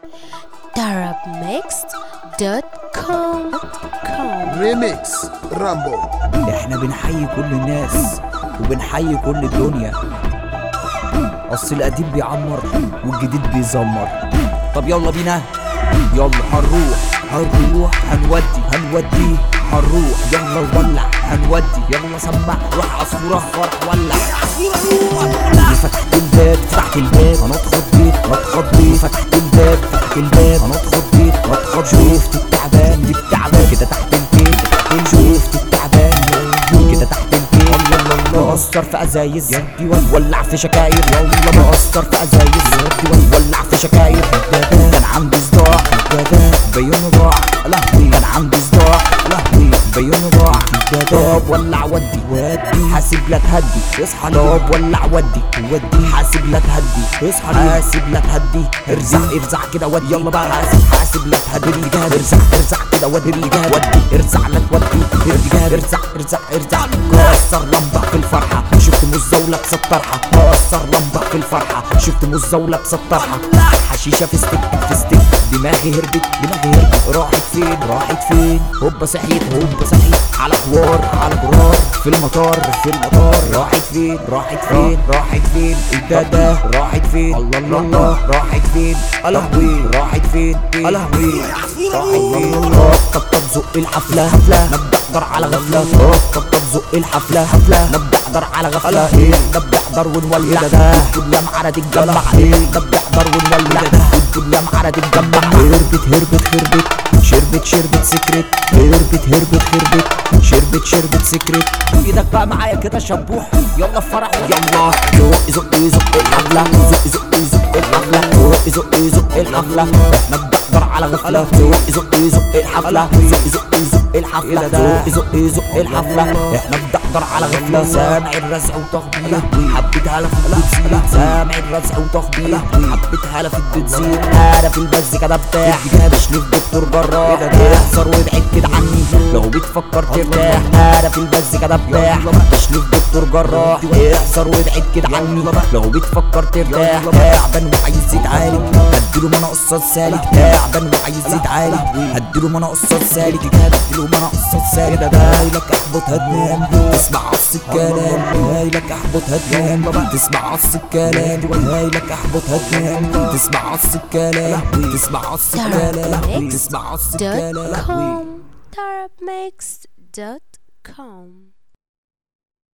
Arabmixed.com ريميكس رامبو. احنا بنحيي كل الناس وبنحيي كل الدنيا. اصل القديم بيعمر والجديد بيزمر. طب يلا بينا، يلا هنروح هنودي هنروح يلا نولع هنودي يلا سمع روح عصفورة فرح ولع فتحت الباب هنتخض بيت فتحت الباب هنتخض بيت شفت التعبان دي التعبان كده تحت البيت شفت التعبان كده تحت البيت مقصر في ازايز ولع في شكاير يلا مقصر في ازايز ولع في شكاير كان عندي صداع بيون ضاع لهوي كان عندي صداع لهوي بيون ضاع طب ولع ودي حاسب لا تهدي اصحى طب ولع ودي حاسب لا تهدي اصحى حاسب لا تهدي ارزع كده ودي يلا بقى حاسب لا تهدي ارزع كده ودي ارزع لا تودي ارزع كسر لمبة في الفرحة شفت مزة لابسة الطرحة كسر لمبة في الفرحة شفت مزة لابسة الطرحة حشيشة في ستيك دماغي هربت راحت فين هوبا صحيت على حوار في المطار راحت فين الدادة راحت فين الله راحت فين الهوي راحت فين الهوي طب زق الحفلة نبدأ احضر على غفلة طب زق الحفلة نبدأ احضر على غفلة نبدأ احضر ونولع الدنيا معانا تتجمع نبدأ احضر ونولع الدنيا معانا تتجمع هربت شربت سكرت هربت شربت سكرت ايدك بقى معايا كده شبوح يلا فرح يلا زق الحفلة زق الحفلة نبدأ احضر على غفلة زق الحفلة زق الحفلة احنا نبدأ احضر على غفلة سامع الرزع وتخبيط حبيتها في البنزين سامع الرزع وتخبيط حبيتها في البنزين انا في البز كده بتاع بشلف دكتور جراح احذر وابعد كده عني لو بتفكر ترتاح انا في البز كده بتاع بشلف دكتور جراح احذر وابعد كده عني لو بتفكر ترتاح تعبان وعايز يتعالج هديله ما انا قصاد سالك تعبان وعايز يتعالج هديله ما انا قصاد سالك هديله ما انا قصاد سالك هايلك احبط هتنام تسمع عص الكلام هايلك احبط هتنام تسمع عص الكلام هايلك احبط هتنام تسمع عص الكلام Arabmixed.com